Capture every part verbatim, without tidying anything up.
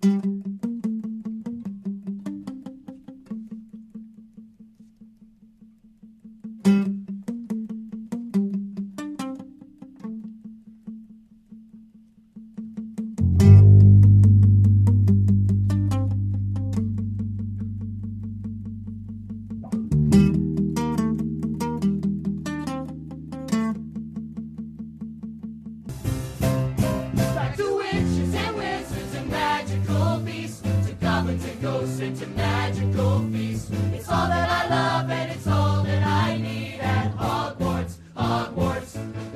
Back to witches and wizards and magical beasts, to goblins and ghosts and to magical feasts. It's all that I love and it's all that I need at Hogwarts, Hogwarts.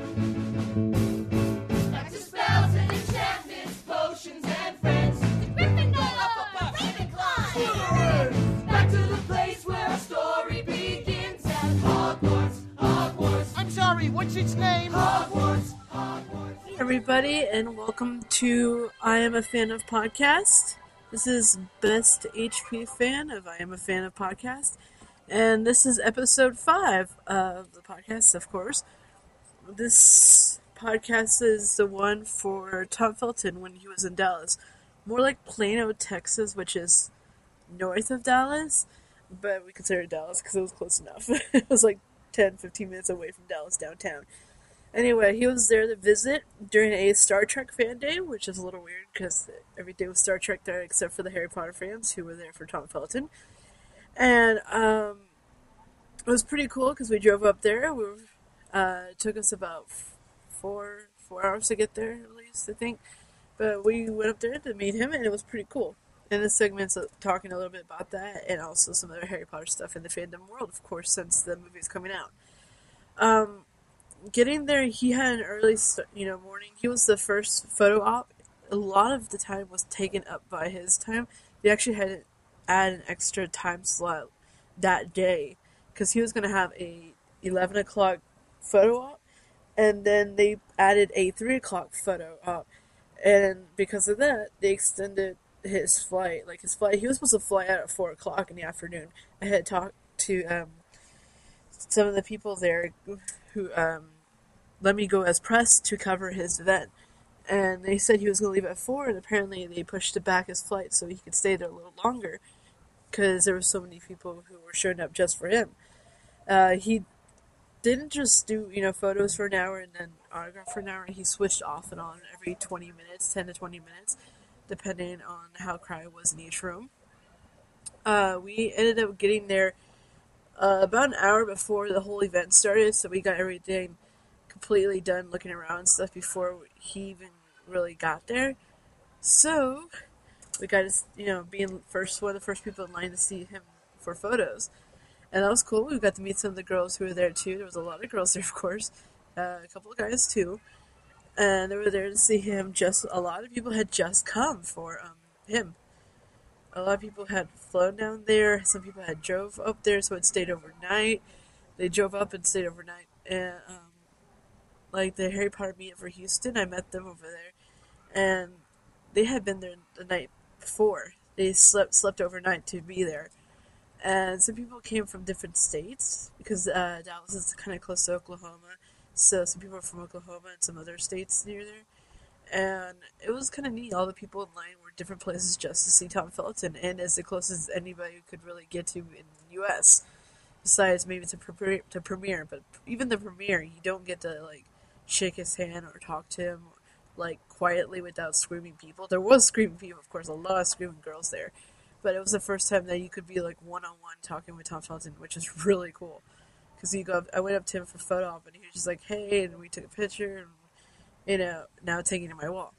Back to spells and enchantments, potions and friends. To Gryffindor, Ravenclaw, Slytherin. Back to the place where our story begins at Hogwarts, Hogwarts. I'm sorry, what's its name? Hogwarts, Hogwarts. Everybody, and welcome to I Am a Fan of Podcast. This is Best H P Fan of I Am a Fan of Podcast, and this is episode five of the podcast, of course. This podcast is the one for Tom Felton when he was in Dallas. More like Plano, Texas, which is north of Dallas, but we consider it Dallas because it was close enough. It was like ten, fifteen minutes away from Dallas downtown. Anyway, he was there to visit during a Star Trek fan day, which is a little weird because every day was Star Trek there except for the Harry Potter fans who were there for Tom Felton. And um, it was pretty cool because we drove up there. We were, uh, it took us about four four hours to get there, at least, I think. But we went up there to meet him, and it was pretty cool. And this segment's talking a little bit about that and also some other Harry Potter stuff in the fandom world, of course, since the movie's coming out. Um... Getting there, he had an early, you know, morning. He was the first photo op. A lot of the time was taken up by his time. They actually had to add an extra time slot that day because he was going to have a eleven o'clock photo op, and then they added a three o'clock photo op. And because of that, they extended his flight. Like his flight, he was supposed to fly out at four o'clock in the afternoon. I had talked to um, some of the people there who um, let me go as press to cover his event. And they said he was going to leave at four, and apparently they pushed back his flight so he could stay there a little longer because there were so many people who were showing up just for him. Uh, he didn't just do, you know, photos for an hour and then autograph for an hour. He switched off and on every twenty minutes, ten to twenty minutes, depending on how crowded it was in each room. Uh, we ended up getting there Uh, about an hour before the whole event started, so we got everything completely done looking around and stuff before he even really got there. So, we got to, you know, being first one of the first people in line to see him for photos. And that was cool. We got to meet some of the girls who were there too. There was a lot of girls there, of course. Uh, a couple of guys too. And they were there to see him. Just a lot of people had just come for um, him. A lot of people had flown down there. Some people had drove up there, so it stayed overnight. They drove up and stayed overnight. And, um, like, the Harry Potter meet for Houston, I met them over there. And they had been there the night before. They slept slept overnight to be there. And some people came from different states, because uh, Dallas is kind of close to Oklahoma. So some people were from Oklahoma and some other states near there. And it was kind of neat. All the people in line were different places just to see Tom Felton, and as the closest anybody could really get to in the U S Besides maybe to premiere, to premiere, but even the premiere, you don't get to like shake his hand or talk to him like quietly without screaming people. There was screaming people, of course, a lot of screaming girls there, but it was the first time that you could be like one on one talking with Tom Felton, which is really cool. Because you go, I went up to him for a photo op, and he was just like, "Hey," and we took a picture, and you know, now it's hanging in my wall.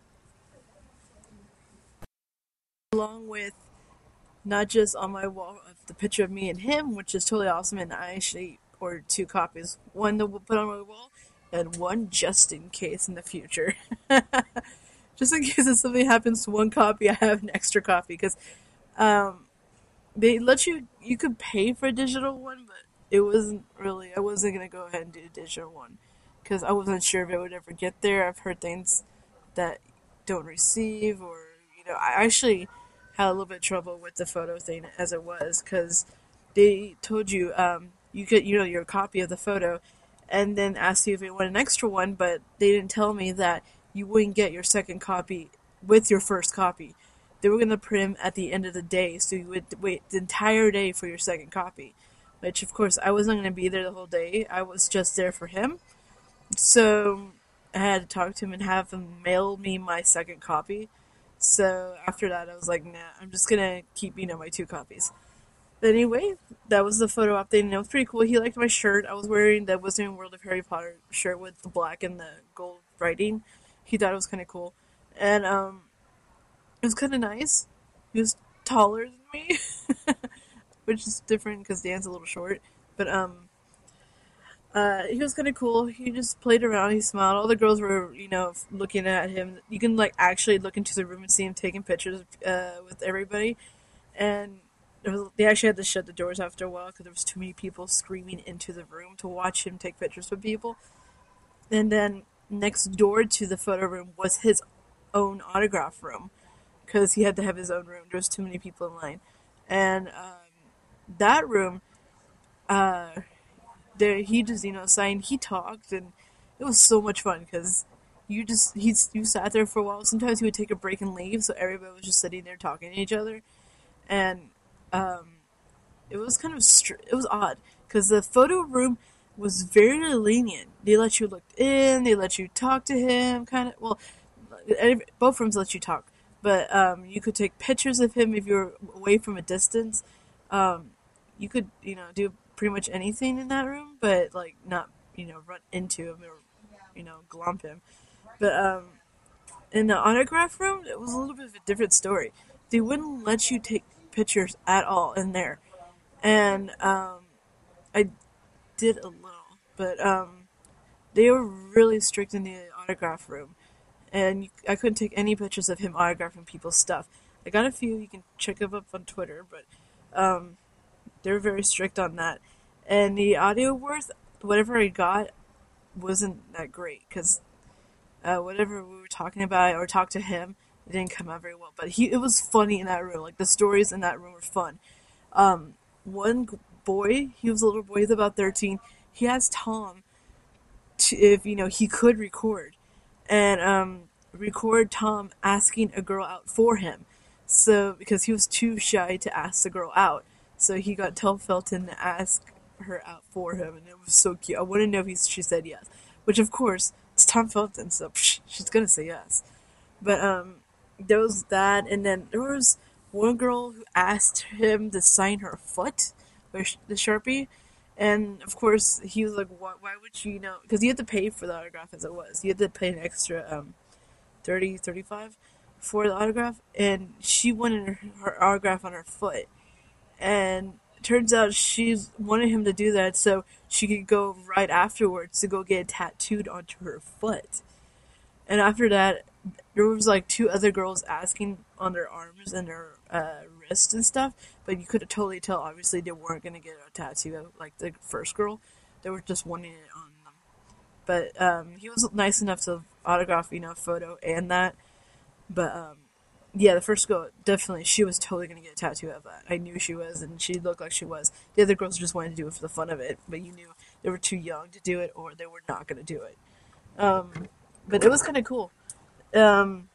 Along with not just on my wall of the picture of me and him, which is totally awesome, and I actually ordered two copies. One to put on my wall, and one just in case in the future. Just in case if something happens to one copy, I have an extra copy, because um, they let you, you could pay for a digital one, but it wasn't really, I wasn't going to go ahead and do a digital one. Because I wasn't sure if it would ever get there. I've heard things that don't receive, or, you know, I actually had a little bit of trouble with the photo thing as it was, because they told you, um, you get, you know, your copy of the photo, and then asked you if you want an extra one, but they didn't tell me that you wouldn't get your second copy with your first copy. they were going to print him at the end of the day, so you would wait the entire day for your second copy. Which, of course, I wasn't going to be there the whole day. I was just there for him. So I had to talk to him and have him mail me my second copy. So after that, I was like, nah, I'm just going to keep, you know, my two copies. But anyway, that was the photo update, and it was pretty cool. He liked my shirt. I was wearing the Wizarding World of Harry Potter shirt with the black and the gold writing. He thought it was kind of cool. And um, it was kind of nice. He was taller than me. Which is different because Dan's a little short. But, um, uh, he was kind of cool. He just played around. He smiled. All the girls were, you know, looking at him. You can, like, actually look into the room and see him taking pictures, uh, with everybody. And there was, they actually had to shut the doors after a while because there was too many people screaming into the room to watch him take pictures with people. And then next door to the photo room was his own autograph room because he had to have his own room. There was too many people in line. And, um, that room, uh, there he just, you know, signed, he talked, and it was so much fun, because you just, he's, you sat there for a while. Sometimes he would take a break and leave, so everybody was just sitting there talking to each other, and, um, it was kind of, str- it was odd, because the photo room was very lenient. They let you look in, they let you talk to him, kind of, well, both rooms let you talk, but, um, you could take pictures of him if you were away from a distance. Um, you could, you know, do pretty much anything in that room, but, like, not, you know, run into him or, you know, glomp him. But, um, in the autograph room, it was a little bit of a different story. They wouldn't let you take pictures at all in there. And, um, I did a little, but, um, they were really strict in the autograph room. And you, I couldn't take any pictures of him autographing people's stuff. I got a few, you can check them up on Twitter, but, Um, they were very strict on that. And the audio worth, whatever I got, wasn't that great. Because uh, whatever we were talking about or talked to him, it didn't come out very well. But he, it was funny in that room. Like, the stories in that room were fun. Um, one boy, he was a little boy, he's about thirteen. He asked Tom to, if, you know, he could record. And um, record Tom asking a girl out for him. So, because he was too shy to ask the girl out. So he got Tom Felton to ask her out for him, and it was so cute. I want to know if he, she said yes. Which, of course, it's Tom Felton, so psh, she's going to say yes. But, um, there was that, and then there was one girl who asked him to sign her foot with the Sharpie. And, of course, he was like, why, why would you, you know, because you had to pay for the autograph as it was. You had to pay an extra, um, thirty, thirty-five for the autograph, and she wanted her, her autograph on her foot. And it turns out she wanted him to do that so she could go right afterwards to go get it tattooed onto her foot. And after that, there was like two other girls asking on their arms and their uh, wrists and stuff, but you could totally tell, obviously, they weren't going to get a tattoo like the first girl. They were just wanting it on them. But um, he was nice enough to autograph, you know, a photo and that. But, um, yeah, the first girl, definitely, she was totally going to get a tattoo of that. I knew she was, and she looked like she was. The other girls just wanted to do it for the fun of it, but you knew they were too young to do it, or they were not going to do it. Um, but it was kind of cool. Um,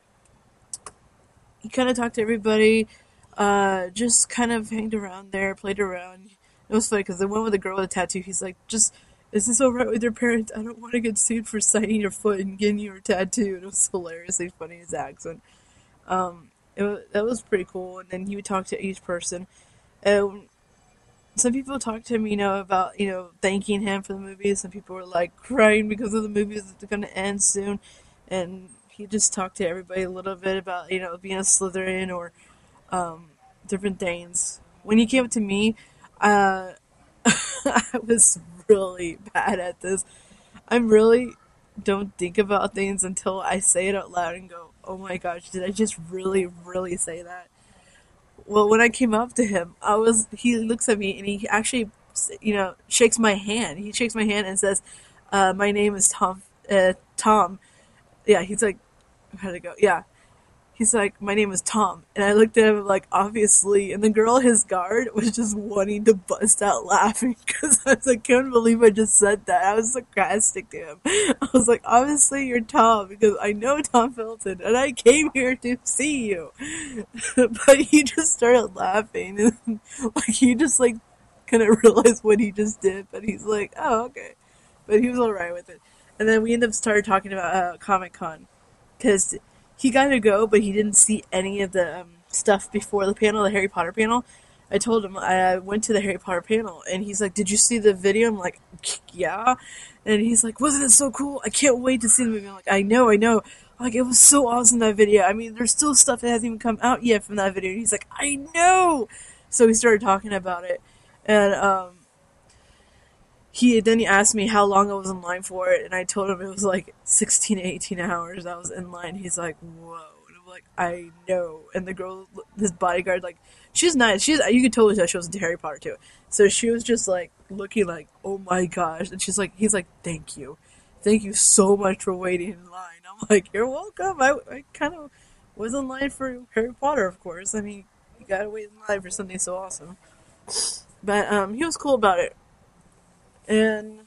he kind of talked to everybody, uh, just kind of hanged around there, played around. It was funny, because the one with the girl with the tattoo, he's like, just, is this alright with your parents? I don't want to get sued for signing your foot and getting your tattoo. And it was hilariously funny, his accent. Um, it was, that was pretty cool. And then he would talk to each person. And some people talked to him, you know, about, you know, thanking him for the movies. Some people were, like, crying because of the movies that are going to end soon. And he just talked to everybody a little bit about, you know, being a Slytherin or, um, different things. When he came up to me, uh, I was really bad at this. I really don't think about things until I say it out loud and go, oh my gosh, did I just really, really say that? Well, when I came up to him, I was, he looks at me and he actually, you know, shakes my hand. He shakes my hand and says, uh, my name is Tom, uh, Tom. Yeah, he's like, how'd it go? Yeah. he's like, my name is Tom. And I looked at him like, obviously. And the girl, his guard, was just wanting to bust out laughing because I was like, I can't believe I just said that. I was sarcastic to him. I was like, obviously you're Tom because I know Tom Felton and I came here to see you. But he just started laughing. And like, he just like couldn't realize what he just did. But he's like, oh, okay. But he was alright with it. And then we ended up started talking about uh, Comic Con because he got to go, but he didn't see any of the um, stuff before the panel, the Harry Potter panel. I told him I went to the Harry Potter panel, and he's like, did you see the video? I'm like, yeah. And he's like, wasn't it so cool? I can't wait to see the movie. I'm like, I know, I know. Like, it was so awesome, that video. I mean, there's still stuff that hasn't even come out yet from that video. And he's like, I know. So we started talking about it. And, um, He then he asked me how long I was in line for it, and I told him it was like sixteen to eighteen hours I was in line. He's like, whoa. And I'm like, I know. And the girl, this bodyguard, like, she's nice. She's, you could totally tell she was into Harry Potter, too. So she was just, like, looking like, oh my gosh. And she's like, he's like, thank you. Thank you so much for waiting in line. I'm like, you're welcome. I, I kind of was in line for Harry Potter, of course. I mean, you gotta wait in line for something so awesome. But, um, he was cool about it. And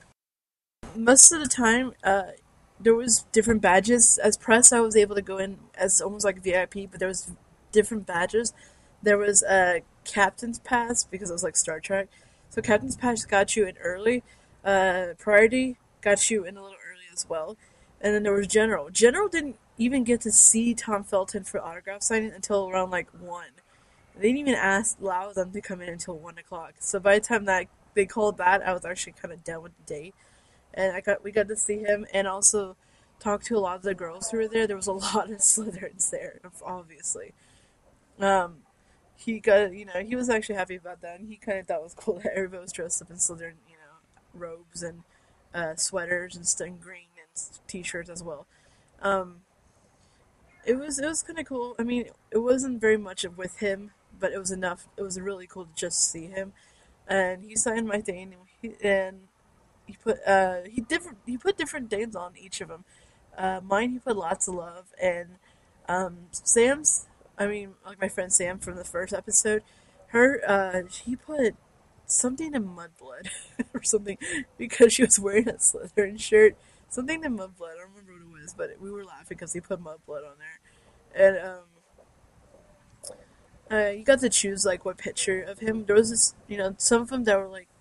most of the time, uh, there was different badges. As press, I was able to go in as almost like V I P, but there was different badges. There was a Captain's Pass, because it was like Star Trek. So Captain's Pass got you in early. Uh, Priority got you in a little early as well. And then there was General. General didn't even get to see Tom Felton for autograph signing until around like one. They didn't even ask, allow them to come in until one o'clock. So by the time that they called that, I was actually kind of done with the date, and I got we got to see him and also talk to a lot of the girls who were there. There was a lot of Slytherins there, obviously. Um, he got you know he was actually happy about that, and he kind of thought it was cool that everybody was dressed up in Slytherin, you know, robes and uh, sweaters and stuff, and green and t-shirts as well. Um, it was it was kind of cool. I mean, it wasn't very much with him, but it was enough. It was really cool to just see him. And he signed my thing, and he, and he put uh he different he put different names on each of them. Uh, mine he put lots of love, and um Sam's. I mean, like my friend Sam from the first episode, her uh he put something in Mudblood or something because she was wearing a Slytherin shirt. Something in Mudblood. I don't remember what it was, but we were laughing because he put Mudblood on there, and um. Uh, you got to choose, like, what picture of him. There was this, you know, some of them that were, like,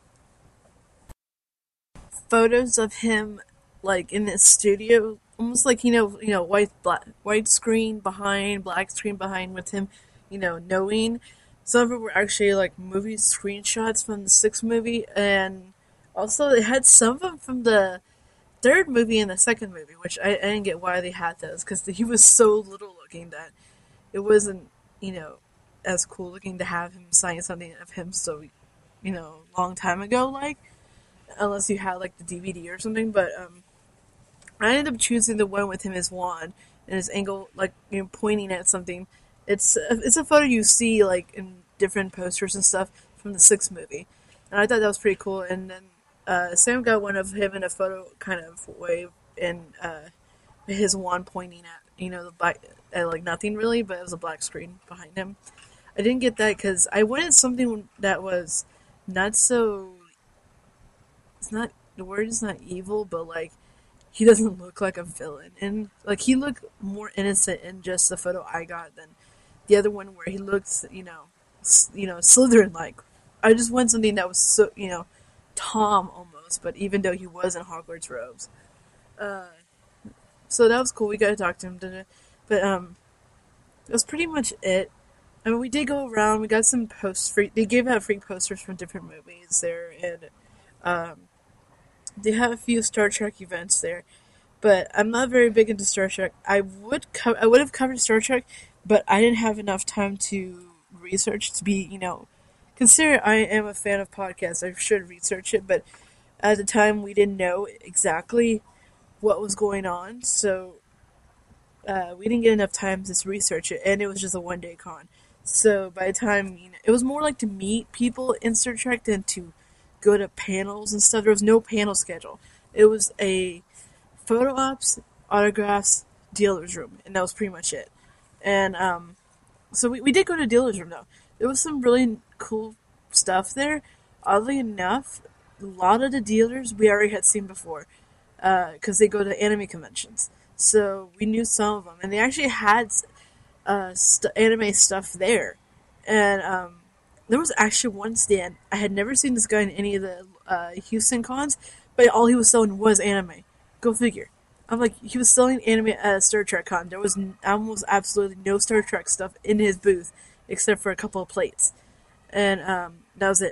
photos of him, like, in his studio. Almost like, you know, you know, white, black, white screen behind, black screen behind with him, you know, knowing. Some of them were actually, like, movie screenshots from the sixth movie. And also, they had some of them from the third movie and the second movie, which I, I didn't get why they had those. Because he was so little looking that it wasn't, you know, as cool looking to have him sign something of him so, you know, long time ago, like, unless you had, like, the D V D or something, but, um, I ended up choosing the one with him as wand, and his angle, like, you know, pointing at something. It's, a, it's a photo you see, like, in different posters and stuff from the sixth movie, and I thought that was pretty cool, and then, uh, Sam got one of him in a photo kind of way, and, uh, his wand pointing at, you know, the black, at, like, nothing really, but it was a black screen behind him. I didn't get that because I wanted something that was not so. It's not the word is not evil, but like he doesn't look like a villain, and like he looked more innocent in just the photo I got than the other one where he looks, you know, you know, Slytherin like. I just want something that was so, you know, Tom almost, but even though he was in Hogwarts robes, uh, so that was cool. We got to talk to him, but um, that was pretty much it. I mean, we did go around. We got some posts. Free, they gave out free posters from different movies there, and um, they have a few Star Trek events there. But I'm not very big into Star Trek. I would co- I would have covered Star Trek, but I didn't have enough time to research to be, you know, consider I am a fan of podcasts. I should research it, but at the time we didn't know exactly what was going on, so uh, we didn't get enough time to research it, and it was just a one day con. So by the time, you know, it was more like to meet people in Star Trek than to go to panels and stuff. There was no panel schedule. It was a photo ops, autographs, dealer's room, and that was pretty much it. And um, so we, we did go to dealer's room though. There was some really cool stuff there. Oddly enough, a lot of the dealers we already had seen before because they go to anime conventions. So we knew some of them, and they actually had uh, st- anime stuff there. And um, there was actually one stand. I had never seen this guy in any of the uh, Houston cons, but all he was selling was anime. Go figure. I'm like, he was selling anime at a Star Trek con. There was n- almost absolutely no Star Trek stuff in his booth, except for a couple of plates. And um, that was it.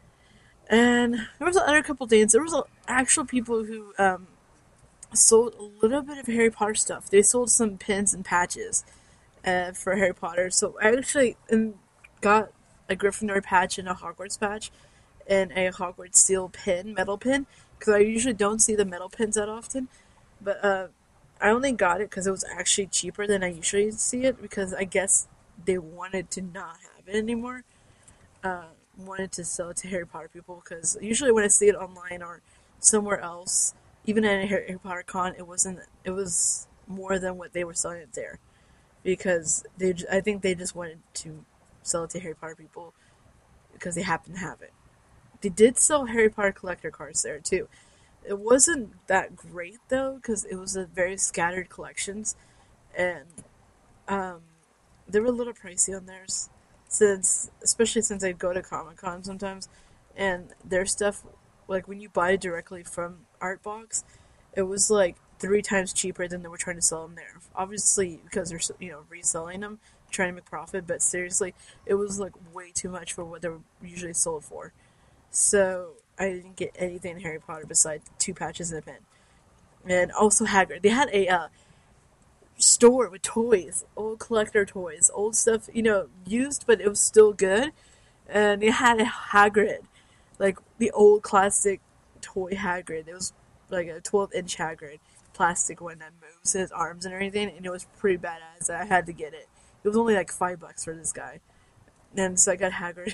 And there was another couple of days. There was a, actual people who um, sold a little bit of Harry Potter stuff. They sold some pins and patches uh, for Harry Potter. So I actually um, got a Gryffindor patch and a Hogwarts patch and a Hogwarts seal pin, metal pin, because I usually don't see the metal pins that often. But uh, I only got it because it was actually cheaper than I usually see it, because I guess they wanted to not have it anymore. Uh, wanted to sell it to Harry Potter people, because usually when I see it online or somewhere else, even at a Harry Potter con, it wasn't. It was more than what they were selling it there, because they. I think they just wanted to sell it to Harry Potter people because they happen to have it. They did sell Harry Potter collector cards there too. It wasn't that great though, because it was a very scattered collections, and um, they were a little pricey on theirs, since especially since I go to Comic Con sometimes, and their stuff, like when you buy it directly from Artbox, it was like three times cheaper than they were trying to sell them there. Obviously, because they're you know reselling them, trying to make profit, but seriously, it was like way too much for what they were usually sold for. So I didn't get anything Harry Potter besides two patches and a pen. And also Hagrid. They had a uh, store with toys, old collector toys, old stuff, you know, used, but it was still good. And they had a Hagrid, like the old classic toy Hagrid. It was like a twelve inch Hagrid, plastic one that moves his arms and everything, and it was pretty badass. I had to get it. It was only like five bucks for this guy. And so I got Hagrid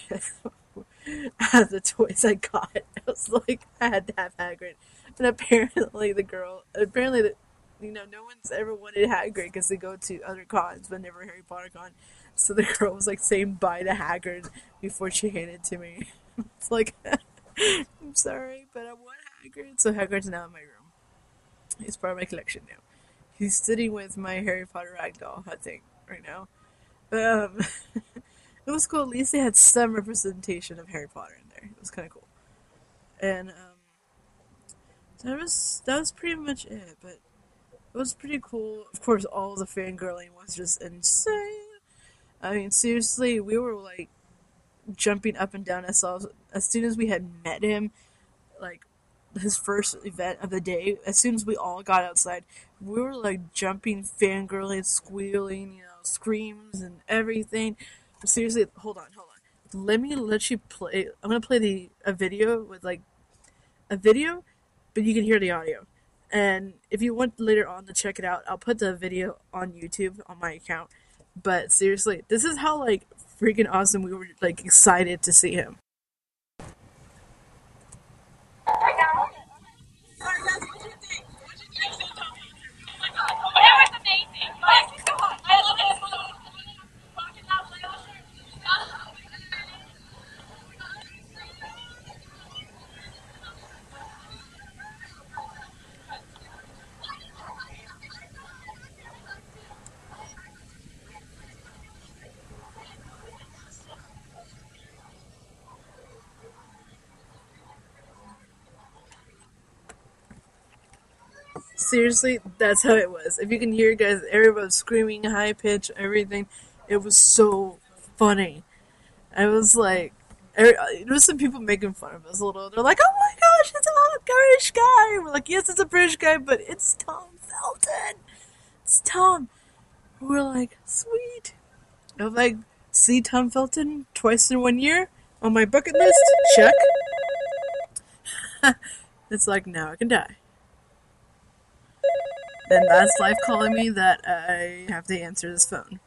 out of the toys I got. I was like, I had to have Hagrid. And apparently the girl, apparently the, you know, no one's ever wanted Hagrid because they go to other cons, but never Harry Potter con. So the girl was like saying bye to Hagrid before she handed it to me. It's like, I'm sorry, but I want Hagrid. So Hagrid's now in my room. He's part of my collection now. He's sitting with my Harry Potter ragdoll, I think, right now. Um... It was cool. At least they had some representation of Harry Potter in there. It was kind of cool. And um, that was that was pretty much it. But it was pretty cool. Of course, all the fangirling was just insane. I mean, seriously, we were like jumping up and down as as soon as we had met him. Like his first event of the day. As soon as we all got outside, we were like jumping, fangirling, squealing, you know, screams and everything. Seriously, hold on, hold on. Let me let you play. I'm gonna play the a video with like a video, but you can hear the audio. And if you want later on to check it out, I'll put the video on YouTube on my account. But seriously, this is how like freaking awesome we were like excited to see him. Seriously, that's how it was. If you can hear, guys, everybody was screaming, high pitch, everything. It was so funny. I was like, there was some people making fun of us a little. They're like, "Oh my gosh, it's a British guy." We're like, "Yes, it's a British guy, but it's Tom Felton. It's Tom." We're like, "Sweet." I'm like, "See Tom Felton twice in one year on my bucket list? Check." It's like, now I can die. Then that's life calling me that I have to answer this phone.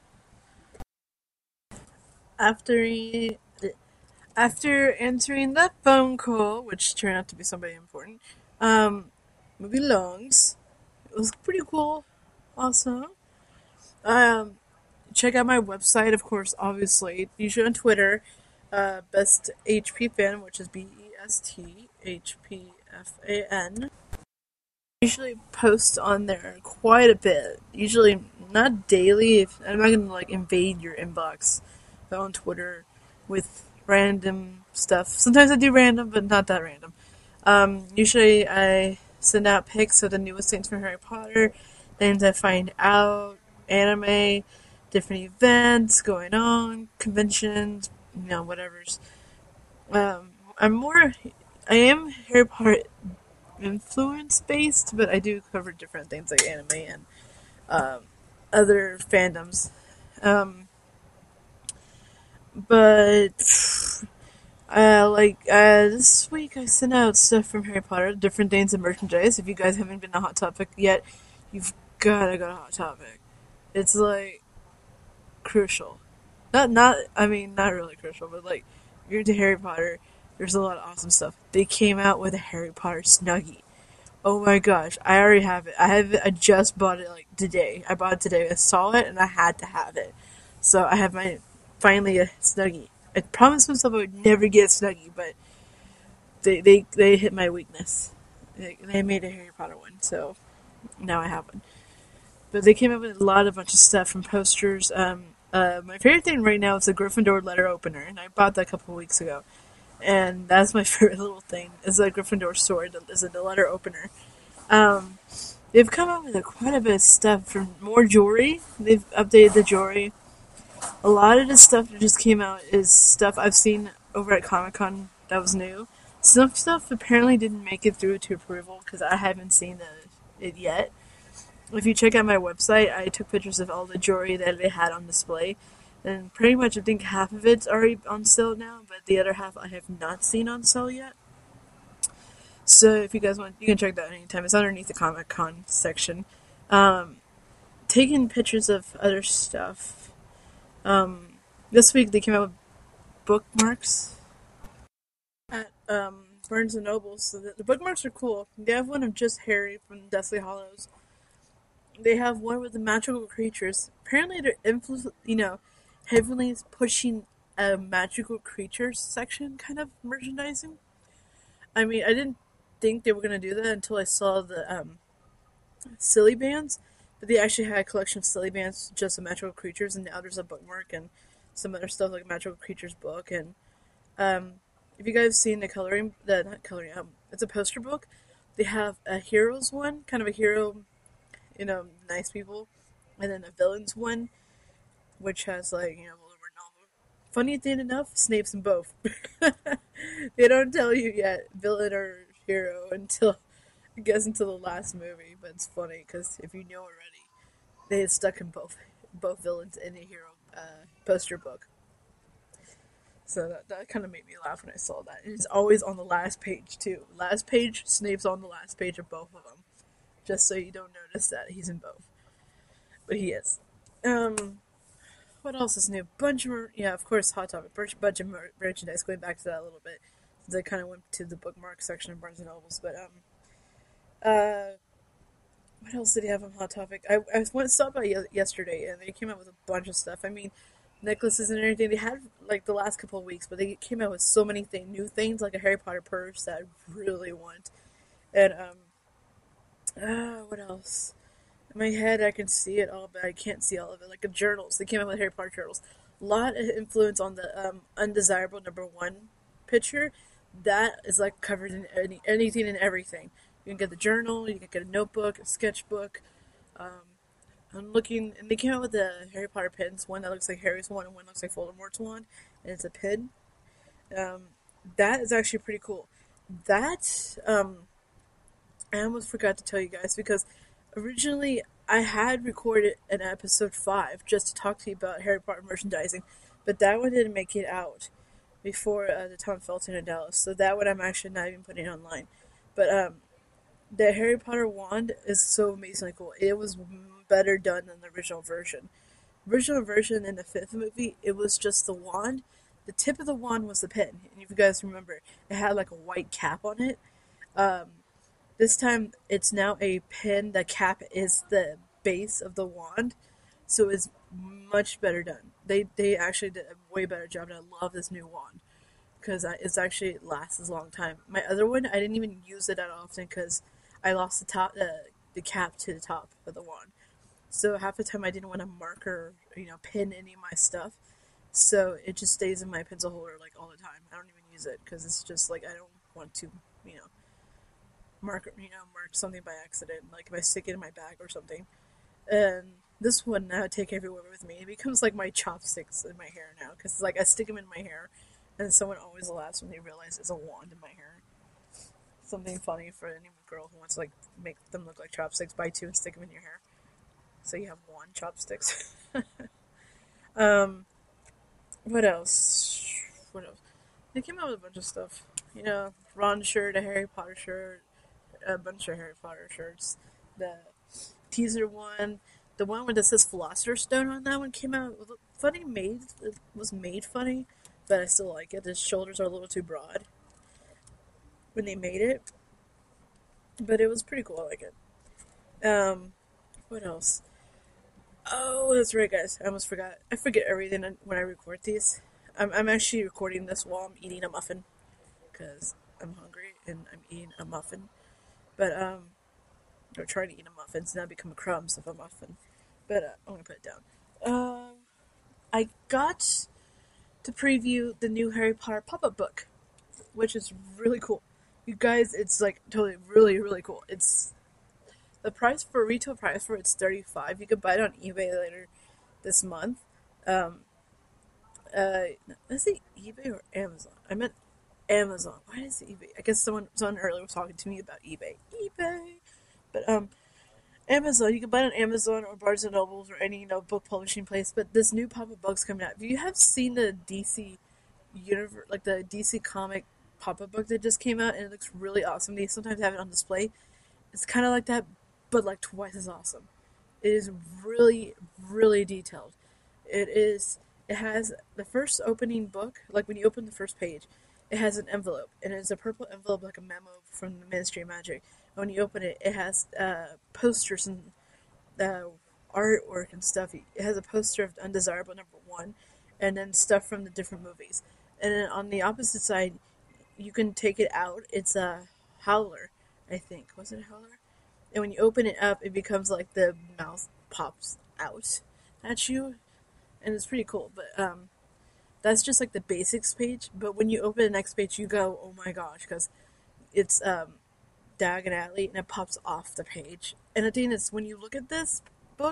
After he, after answering that phone call, which turned out to be somebody important, um, movie longs. It was pretty cool. Awesome. Um, check out my website, of course, obviously. Usually on Twitter, uh, Best H P Fan, which is B E S T H P F A N. Usually post on there quite a bit. Usually not daily. If, I'm not gonna like invade your inbox on Twitter with random stuff. Sometimes I do random, but not that random. Um, usually I send out pics of the newest things from Harry Potter, things I find out, anime, different events going on, conventions, you know, whatever's. Um, I'm more, I am Harry Potter influence based, but I do cover different things like anime and um, other fandoms. Um, but uh, like uh, this week, I sent out stuff from Harry Potter, different things in merchandise. If you guys haven't been to Hot Topic yet, you've gotta go to Hot Topic. It's like crucial. Not not I mean not really crucial, but like if you're into Harry Potter, there's a lot of awesome stuff. They came out with a Harry Potter Snuggie. Oh my gosh, I already have it. I have it. I just bought it like today. I bought it today. I saw it and I had to have it. So I have my finally a Snuggie. I promised myself I would never get a Snuggie, but they they, they hit my weakness. They, they made a Harry Potter one, so now I have one. But they came up with a lot of bunch of stuff from posters. Um, uh, my favorite thing right now is the Gryffindor letter opener, and I bought that a couple of weeks ago. And that's my favorite little thing, is the Gryffindor sword, is the letter opener. Um, they've come up with a, quite a bit of stuff from more jewelry. They've updated the jewelry. A lot of the stuff that just came out is stuff I've seen over at Comic-Con that was new. Some stuff apparently didn't make it through to approval because I haven't seen the, it yet. If you check out my website, I took pictures of all the jewelry that they had on display. And pretty much I think half of it's already on sale now, but the other half I have not seen on sale yet. So if you guys want, you can check that anytime. It's underneath the Comic-Con section. Um, taking pictures of other stuff. Um, this week they came out with bookmarks at um, Barnes and Noble. So the, the bookmarks are cool. They have one of just Harry from Deathly Hallows. They have one with the magical creatures. Apparently they're influ- you know, heavily pushing a magical creatures section kind of merchandising. I mean, I didn't think they were going to do that until I saw the um, Silly Bands, but they actually had a collection of Silly Bands just of magical creatures, and now there's a bookmark and some other stuff like a magical creatures book. And um, if you guys have seen the coloring, the not coloring, um, it's a poster book. They have a heroes one, kind of a hero, you know, nice people, and then a villains one, which has like, you know, funny thing enough, Snape's in both. They don't tell you yet, villain or hero, until, I guess, until the last movie. But it's funny, because if you know already, they had stuck in both both villains in a hero uh, poster book. So that, that kind of made me laugh when I saw that. And it's always on the last page, too. Last page, Snape's on the last page of both of them. Just so you don't notice that he's in both. But he is. Um... What else is new? Bunch of, yeah, of course, Hot Topic. Bunch of merchandise. Going back to that a little bit, since I kind of went to the bookmark section of Barnes and Nobles. But um, uh, what else did he have on Hot Topic? I I went saw by yesterday, and they came out with a bunch of stuff. I mean, necklaces and everything. They had like the last couple of weeks, but they came out with so many things, new things, like a Harry Potter purse that I really want. And um, uh, what else? In my head, I can see it all, but I can't see all of it. Like the journals. They came out with Harry Potter journals. A lot of influence on the um, undesirable number one picture. That is like covered in any, anything and everything. You can get the journal, you can get a notebook, a sketchbook. Um, I'm looking, and they came out with the Harry Potter pins. One that looks like Harry's wand, and one looks like Voldemort's wand, and it's a pin. Um, that is actually pretty cool. That, um, I almost forgot to tell you guys, because originally, I had recorded an episode five just to talk to you about Harry Potter merchandising, but that one didn't make it out before uh, the Tom Felton in Dallas, so that one I'm actually not even putting online. But um, the Harry Potter wand is so amazingly cool. It was better done than the original version. The original version in the fifth movie, it was just the wand. The tip of the wand was the pin, and if you guys remember, it had like a white cap on it. Um, This time, it's now a pin. The cap is the base of the wand. so it's much better done. They they actually did a way better job, and I love this new wand because it's actually it lasts a long time. My other one, I didn't even use it that often because I lost the top, uh, the cap to the top of the wand. So half the time I didn't want to mark or you know pin any of my stuff. So it just stays in my pencil holder like all the time. I don't even use it because it's just like I don't want to you know mark you know mark something by accident. Like if I stick it in my bag or something. And this one now I take everywhere with me. It becomes like my chopsticks in my hair now because like I stick them in my hair, and someone always laughs when they realize it's a wand in my hair. Something funny for any girl who wants to like make them look like chopsticks. Buy two and stick them in your hair, so you have one chopsticks. um, what else? What else? They came out with a bunch of stuff. You know, Ron shirt, a Harry Potter shirt, a bunch of Harry Potter shirts. The teaser one, the one where it says Philosopher's Stone on that one came out. Funny made, it was made funny, but I still like it. His shoulders are a little too broad when they made it, but it was pretty cool. I like it. Um, what else? Oh, that's right, guys. I almost forgot. I forget everything when I record these. I'm I'm actually recording this while I'm eating a muffin because I'm hungry and I'm eating a muffin. But um, or trying to eat a muffin, so now become crumbs of a muffin. But uh, I'm gonna put it down. Um, I got to preview the new Harry Potter pop-up book, which is really cool. You guys, it's like totally really really cool. It's the price for retail price for it's thirty-five dollars. You can buy it on eBay later this month. Um, uh, let's say eBay or Amazon. I meant Amazon. Why is it eBay? I guess someone someone earlier was talking to me about eBay. eBay. But um, Amazon, you can buy it on Amazon or Barnes and Nobles or any you know book publishing place. But this new pop-up book's coming out. If you have seen the D C universe, like the D C comic pop-up book that just came out, and it looks really awesome. They sometimes have it on display. It's kind of like that, but like twice as awesome. It is really, really detailed. It is. It has the first opening book. Like when you open the first page, it has an envelope, and it's a purple envelope like a memo from the Ministry of Magic. And when you open it, it has uh, posters and uh, artwork and stuff. It has a poster of Undesirable Number One, and then stuff from the different movies. And then on the opposite side, you can take it out. It's a howler, I think. Was it a howler? And when you open it up, it becomes like the mouth pops out at you, and it's pretty cool. But um, that's just like the basics page. But when you open the next page, you go, oh my gosh, because it's um, Diagon Alley, and it pops off the page. And the thing is, when you look at this book,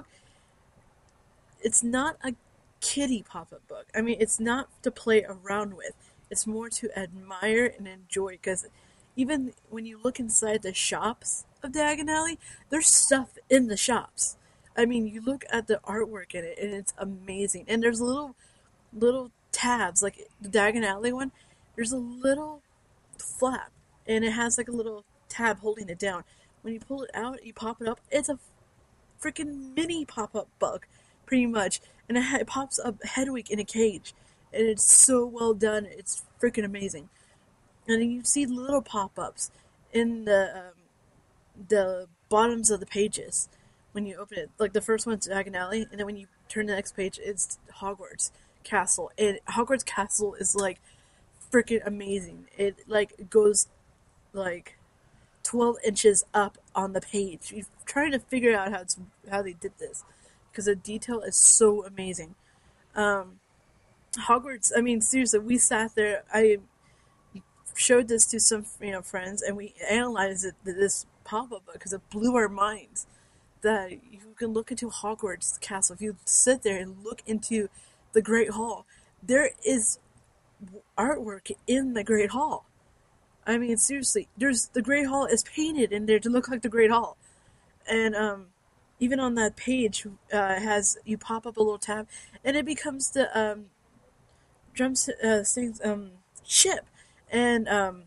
it's not a kiddie pop-up book. I mean, it's not to play around with. It's more to admire and enjoy, because even when you look inside the shops of Diagon Alley, there's stuff in the shops. I mean, you look at the artwork in it, and it's amazing. And there's little, little tabs, like the Diagon Alley one, there's a little flap, and it has like a little tab holding it down. When you pull it out, you pop it up, it's a freaking mini pop-up book, pretty much. And it, ha- it pops up Hedwig in a cage, and it's so well done, it's freaking amazing. And then you see little pop-ups in the um, the bottoms of the pages when you open it. Like the first one's Diagon Alley, and then when you turn the next page, it's Hogwarts Castle. And Hogwarts Castle is like freaking amazing. It like goes like twelve inches up on the page. You're trying to figure out how it's how they did this, because the detail is so amazing. Um, Hogwarts. I mean, seriously, we sat there. I showed this to some you know friends, and we analyzed it, this pop-up book, because it blew our minds that you can look into Hogwarts Castle. If you sit there and look into the Great Hall, there is artwork in the Great Hall. I mean, seriously, there's the Great Hall is painted in there to look like the Great Hall, and um, even on that page, uh, has you pop up a little tab, and it becomes the um, drum uh, sings um ship. And, um,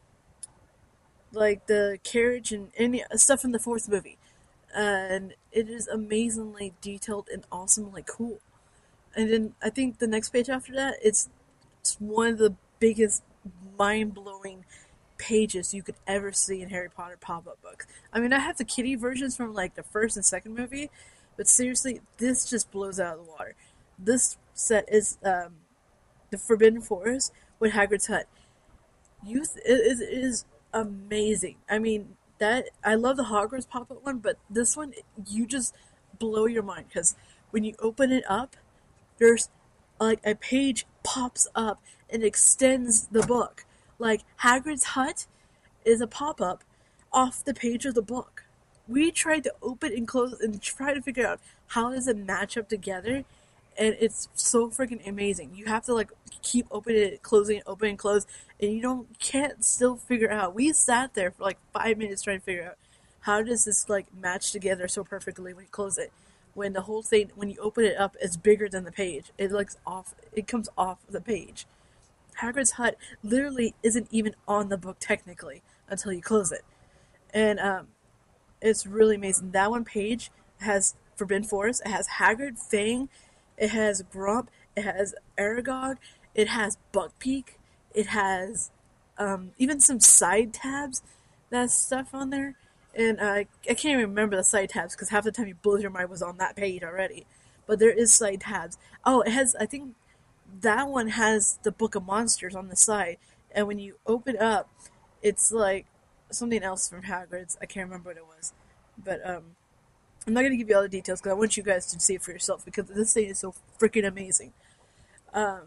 like, the carriage and any stuff in the fourth movie. Uh, and it is amazingly detailed and awesomely cool. And then I think the next page after that, it's, it's one of the biggest, mind-blowing pages you could ever see in Harry Potter pop-up books. I mean, I have the kiddie versions from, like, the first and second movie, But seriously, this just blows out of the water. This set is um, the Forbidden Forest with Hagrid's hut. Youth is is amazing. I mean, that I love the Hogwarts pop up one, but this one you just blow your mind because when you open it up, there's like a page pops up and extends the book. Like Hagrid's hut is a pop up off the page of the book. We tried to open and close and try to figure out how does it match up together, and it's so freaking amazing. You have to like keep opening it, closing it, open and close, and you don't can't still figure out. We sat there for like five minutes trying to figure out how does this like match together so perfectly when you close it. When the whole thing, when you open it up, it's bigger than the page. It looks off. It comes off the page. Hagrid's hut literally isn't even on the book technically until you close it, and um, it's really amazing. That one page has Forbidden Forest. It has Hagrid, Fang. It has Grump. It has Aragog. It has Buckbeak. It has um, even some side tabs. That stuff on there. And uh, I can't even remember the side tabs because half the time you blow your mind was on that page already. But there is side tabs. Oh, it has, I think that one has the Book of Monsters on the side. And when you open up, it's like something else from Hagrid's. I can't remember what it was. But um, I'm not going to give you all the details because I want you guys to see it for yourself because this thing is so freaking amazing. Um,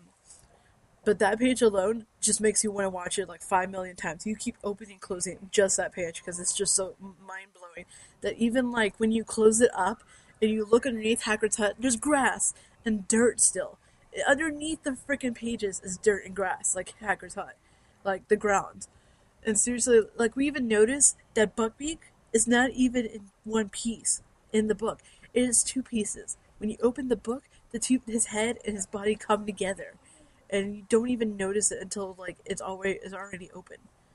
but that page alone just makes you want to watch it like five million times. You keep opening and closing just that page because it's just so mind-blowing that even like when you close it up and you look underneath Hagrid's hut, there's grass and dirt still. Underneath the freaking pages is dirt and grass, like Hagrid's hut, like the ground. And seriously, like we even noticed that Buckbeak is not even in one piece in the book. It is two pieces. When you open the book, the two, his head and his body come together, and you don't even notice it until like it's already it's already open.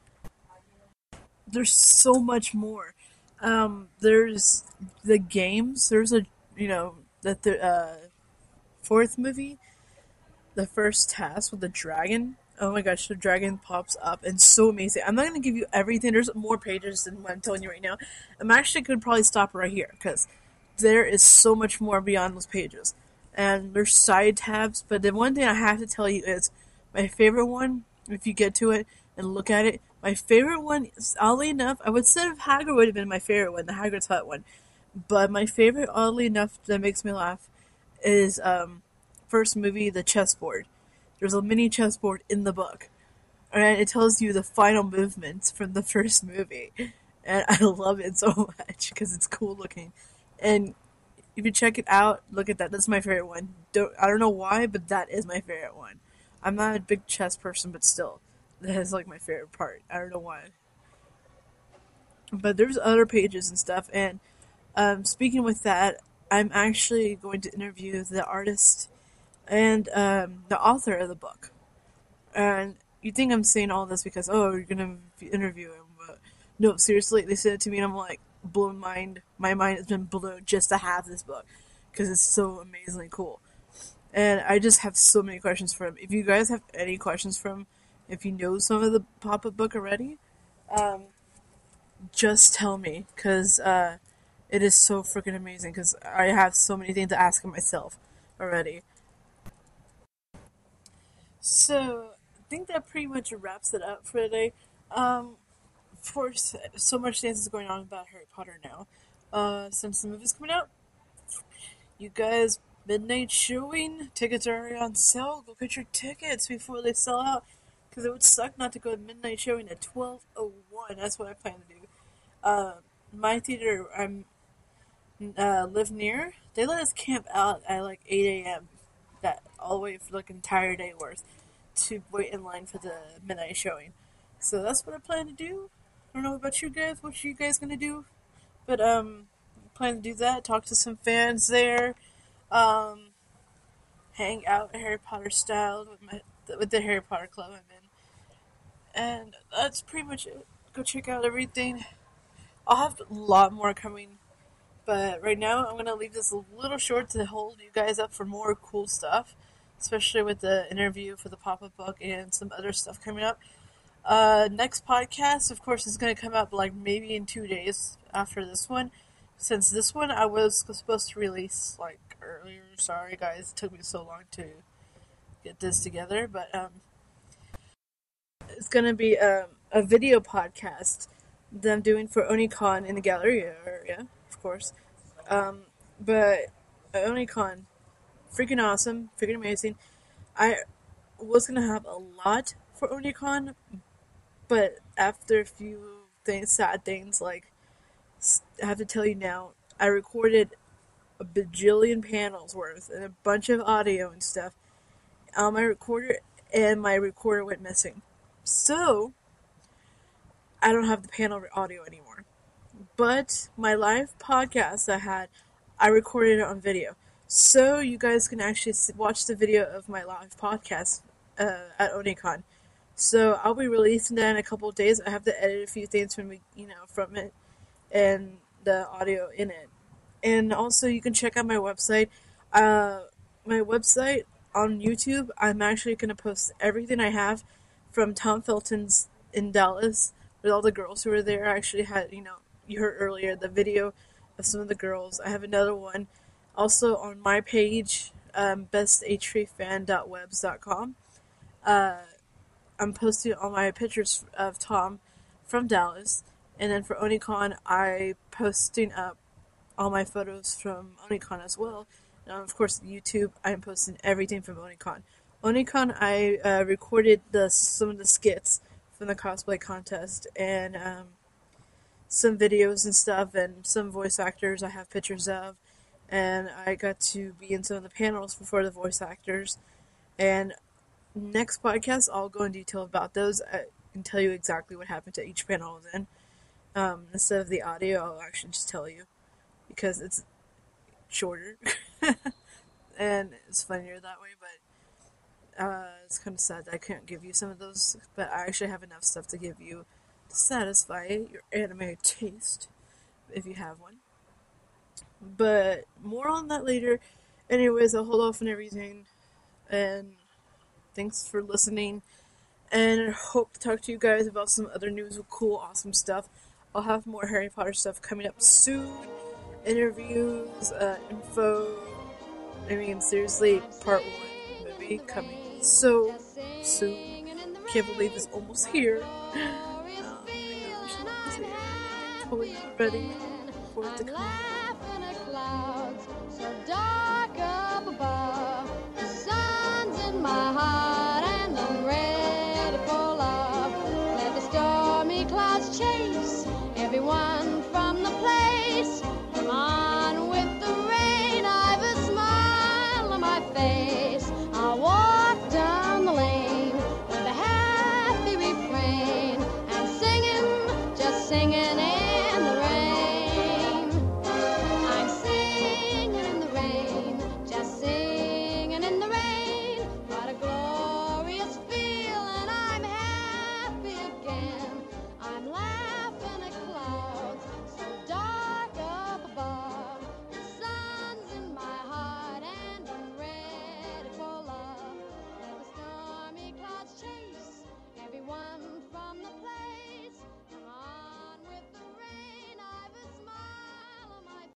There's so much more. Um, there's the games. There's a you know that the uh, fourth movie, the first task with the dragon. Oh my gosh, the dragon pops up and so amazing. I'm not going to give you everything. There's more pages than what I'm telling you right now. I'm actually going to probably stop right here because there is so much more beyond those pages. And there's side tabs, but the one thing I have to tell you is my favorite one, if you get to it and look at it, my favorite one, is, oddly enough, I would say if Hagrid would have been my favorite one, the Hagrid's Hut one. But my favorite, oddly enough, that makes me laugh, is um, first movie, The Chessboard. There's a mini chessboard in the book, and it tells you the final movements from the first movie, and I love it so much because it's cool looking. And if you check it out, look at that. That's my favorite one. Don't I don't know why, but that is my favorite one. I'm not a big chess person, but still, that is like my favorite part. I don't know why. But there's other pages and stuff, and um, speaking with that, I'm actually going to interview the artist and um, the author of the book. And you think I'm saying all this because, oh, you're going to interview him. But no, seriously, they said it to me and I'm like, blown mind. My mind has been blown just to have this book because it's so amazingly cool. And I just have so many questions for him. If you guys have any questions for him, if you know some of the pop-up book already, um, just tell me because uh, it is so freaking amazing because I have so many things to ask him myself already. So, I think that pretty much wraps it up for today. Um, of course, so much things is going on about Harry Potter now. Uh, since the movie's coming out, you guys, midnight showing, tickets are already on sale. Go get your tickets before they sell out, because it would suck not to go to midnight showing at twelve oh one. That's what I plan to do. Uh, my theater I'm uh, live near, they let us camp out at like eight a.m. that all the way for like an entire day worth to wait in line for the midnight showing. So that's what I plan to do. I don't know about you guys, what you guys gonna do, but um, I plan to do that. Talk to some fans there, um, hang out Harry Potter style with my with the Harry Potter club I'm in, and that's pretty much it. Go check out everything. I'll have a lot more coming. But right now, I'm going to leave this a little short to hold you guys up for more cool stuff, especially with the interview for the pop-up book and some other stuff coming up. Uh, next podcast, of course, is going to come out like maybe in two days after this one. since this one I was supposed to release like earlier. Sorry guys, it took me so long to get this together, but um, it's gonna be um, a video podcast that I'm doing for OniCon in the Galleria area, of course. Um, but OniCon, freaking awesome, freaking amazing. I was gonna have a lot for OniCon, but after a few things, sad things, like I have to tell you now, I recorded a bajillion panels worth and a bunch of audio and stuff on my recorder, and my recorder went missing. So I don't have the panel audio anymore. But my live podcast I had, I recorded it on video. So you guys can actually watch the video of my live podcast uh, at OniCon. So I'll be releasing that in a couple of days. I have to edit a few things from you know from it and the audio in it. And also you can check out my website. Uh, my website on YouTube, I'm actually going to post everything I have from Tom Felton's in Dallas with all the girls who were there. I actually had, you know, you heard earlier the video of some of the girls. I have another one also on my page, um, best h p fan dot webs dot com. Uh, I'm posting all my pictures of Tom from Dallas. And then for OniCon, I posting up all my photos from OniCon as well. Now, of course, YouTube, I'm posting everything from OniCon. OniCon, I uh, recorded the some of the skits from the cosplay contest and um, some videos and stuff, and some voice actors I have pictures of. And I got to be in some of the panels before the voice actors. And next podcast, I'll go in detail about those. I can tell you exactly what happened to each panel I was in. Um, instead of the audio, I'll actually just tell you, because it's shorter and it's funnier that way. But uh, it's kind of sad that I can't give you some of those, but I actually have enough stuff to give you to satisfy your anime taste, if you have one. But more on that later. Anyways, I'll hold off on everything, and thanks for listening, and I hope to talk to you guys about some other news with cool, awesome stuff. I'll have more Harry Potter stuff coming up soon. Interviews, uh, info. I mean, seriously, part one movie coming so soon. Can't believe it's almost here. Oh my gosh, it's almost here. I'm totally not ready for it to come.